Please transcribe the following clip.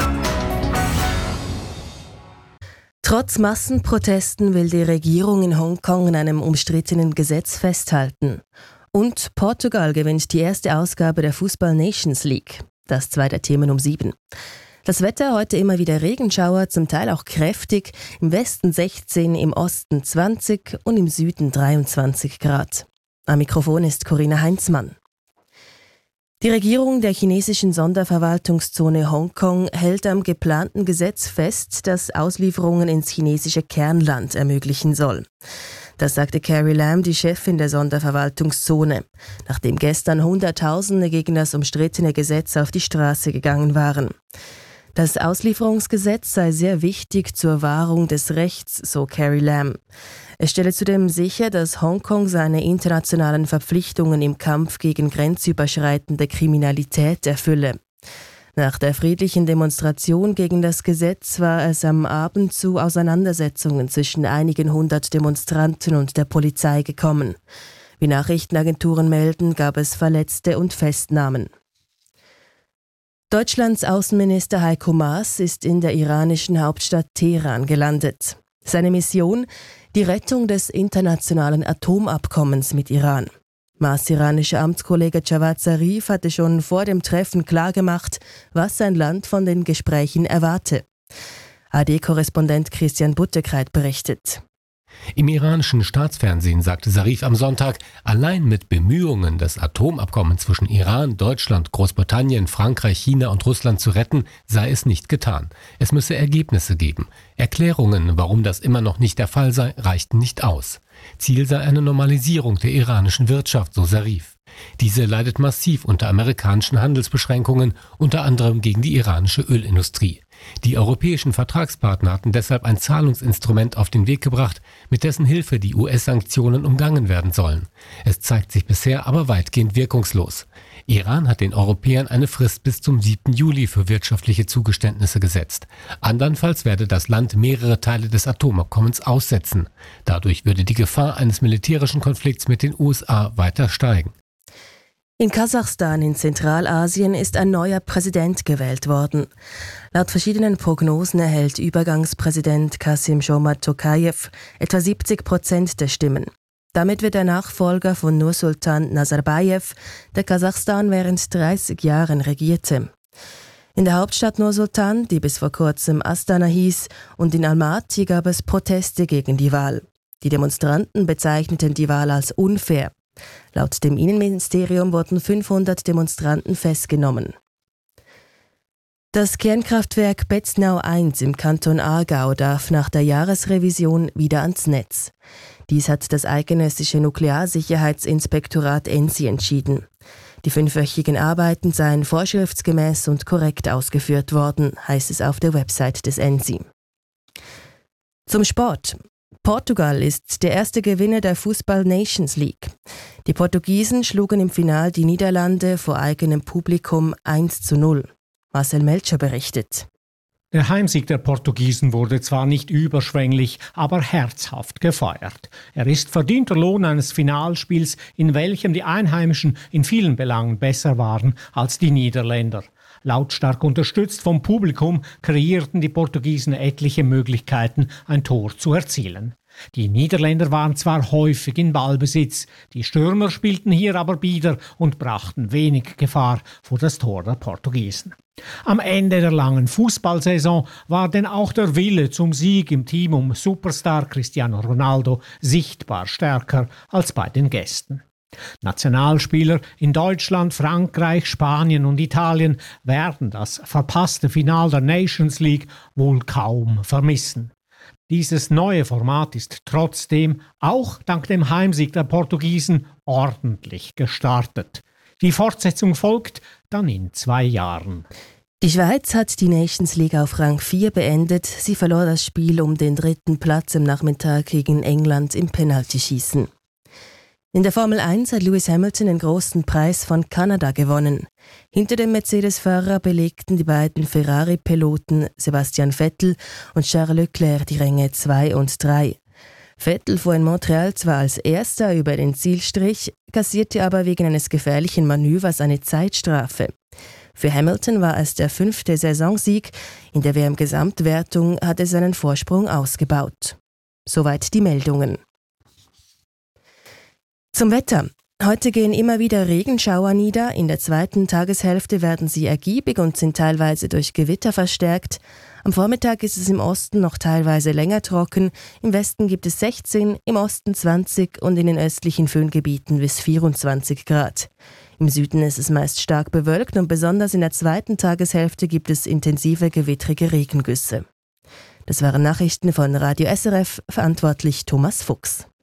Trotz Massenprotesten will die Regierung in Hongkong an einem umstrittenen Gesetz festhalten. Und Portugal gewinnt die erste Ausgabe der Fußball Nations League. Das zwei der Themen um 7. Das Wetter heute immer wieder Regenschauer, zum Teil auch kräftig. Im Westen 16, im Osten 20 und im Süden 23 Grad. Am Mikrofon ist Corinna Heinzmann. Die Regierung der chinesischen Sonderverwaltungszone Hongkong hält am geplanten Gesetz fest, das Auslieferungen ins chinesische Kernland ermöglichen soll. Das sagte Carrie Lam, die Chefin der Sonderverwaltungszone, nachdem gestern Hunderttausende gegen das umstrittene Gesetz auf die Straße gegangen waren. Das Auslieferungsgesetz sei sehr wichtig zur Wahrung des Rechts, so Carrie Lam. Es stelle zudem sicher, dass Hongkong seine internationalen Verpflichtungen im Kampf gegen grenzüberschreitende Kriminalität erfülle. Nach der friedlichen Demonstration gegen das Gesetz war es am Abend zu Auseinandersetzungen zwischen einigen hundert Demonstranten und der Polizei gekommen. Wie Nachrichtenagenturen melden, gab es Verletzte und Festnahmen. Deutschlands Außenminister Heiko Maas ist in der iranischen Hauptstadt Teheran gelandet. Seine Mission? Die Rettung des internationalen Atomabkommens mit Iran. Maas' iranischer Amtskollege Javad Zarif hatte schon vor dem Treffen klargemacht, was sein Land von den Gesprächen erwarte. AD-Korrespondent Christian Buttekreit berichtet. Im iranischen Staatsfernsehen sagte Zarif am Sonntag, allein mit Bemühungen, das Atomabkommen zwischen Iran, Deutschland, Großbritannien, Frankreich, China und Russland zu retten, sei es nicht getan. Es müsse Ergebnisse geben. Erklärungen, warum das immer noch nicht der Fall sei, reichten nicht aus. Ziel sei eine Normalisierung der iranischen Wirtschaft, so Zarif. Diese leidet massiv unter amerikanischen Handelsbeschränkungen, unter anderem gegen die iranische Ölindustrie. Die europäischen Vertragspartner hatten deshalb ein Zahlungsinstrument auf den Weg gebracht, mit dessen Hilfe die US-Sanktionen umgangen werden sollen. Es zeigt sich bisher aber weitgehend wirkungslos. Iran hat den Europäern eine Frist bis zum 7. Juli für wirtschaftliche Zugeständnisse gesetzt. Andernfalls werde das Land mehrere Teile des Atomabkommens aussetzen. Dadurch würde die Gefahr eines militärischen Konflikts mit den USA weiter steigen. In Kasachstan in Zentralasien ist ein neuer Präsident gewählt worden. Laut verschiedenen Prognosen erhält Übergangspräsident Kassym-Jomart Tokayev etwa 70% der Stimmen. Damit wird der Nachfolger von Nursultan Nazarbayev, der Kasachstan während 30 Jahren regierte. In der Hauptstadt Nursultan, die bis vor kurzem Astana hieß, und in Almaty gab es Proteste gegen die Wahl. Die Demonstranten bezeichneten die Wahl als unfair. Laut dem Innenministerium wurden 500 Demonstranten festgenommen. Das Kernkraftwerk Betznau 1 im Kanton Aargau darf nach der Jahresrevision wieder ans Netz. Dies hat das eidgenössische Nuklearsicherheitsinspektorat ENSI entschieden. Die 5-wöchigen Arbeiten seien vorschriftsgemäß und korrekt ausgeführt worden, heißt es auf der Website des ENSI. Zum Sport. Portugal ist der erste Gewinner der Fußball Nations League. Die Portugiesen schlugen im Finale die Niederlande vor eigenem Publikum 1:0. Marcel Melcher berichtet. Der Heimsieg der Portugiesen wurde zwar nicht überschwänglich, aber herzhaft gefeiert. Er ist verdienter Lohn eines Finalspiels, in welchem die Einheimischen in vielen Belangen besser waren als die Niederländer. Lautstark unterstützt vom Publikum kreierten die Portugiesen etliche Möglichkeiten, ein Tor zu erzielen. Die Niederländer waren zwar häufig in Ballbesitz, die Stürmer spielten hier aber bieder und brachten wenig Gefahr vor das Tor der Portugiesen. Am Ende der langen Fußballsaison war denn auch der Wille zum Sieg im Team um Superstar Cristiano Ronaldo sichtbar stärker als bei den Gästen. Nationalspieler in Deutschland, Frankreich, Spanien und Italien werden das verpasste Finale der Nations League wohl kaum vermissen. Dieses neue Format ist trotzdem, auch dank dem Heimsieg der Portugiesen, ordentlich gestartet. Die Fortsetzung folgt dann in 2 Jahren. Die Schweiz hat die Nations League auf Rang 4 beendet. Sie verlor das Spiel um den 3. Platz am Nachmittag gegen England im Penaltyschießen. In der Formel 1 hat Lewis Hamilton den großen Preis von Kanada gewonnen. Hinter dem Mercedes-Fahrer belegten die beiden Ferrari-Piloten Sebastian Vettel und Charles Leclerc die Ränge 2 und 3. Vettel fuhr in Montreal zwar als Erster über den Zielstrich, kassierte aber wegen eines gefährlichen Manövers eine Zeitstrafe. Für Hamilton war es der 5. Saisonsieg. In der WM-Gesamtwertung hat er seinen Vorsprung ausgebaut. Soweit die Meldungen. Zum Wetter. Heute gehen immer wieder Regenschauer nieder. In der zweiten Tageshälfte werden sie ergiebig und sind teilweise durch Gewitter verstärkt. Am Vormittag ist es im Osten noch teilweise länger trocken. Im Westen gibt es 16, im Osten 20 und in den östlichen Föhngebieten bis 24 Grad. Im Süden ist es meist stark bewölkt und besonders in der zweiten Tageshälfte gibt es intensive gewittrige Regengüsse. Das waren Nachrichten von Radio SRF, verantwortlich Thomas Fuchs.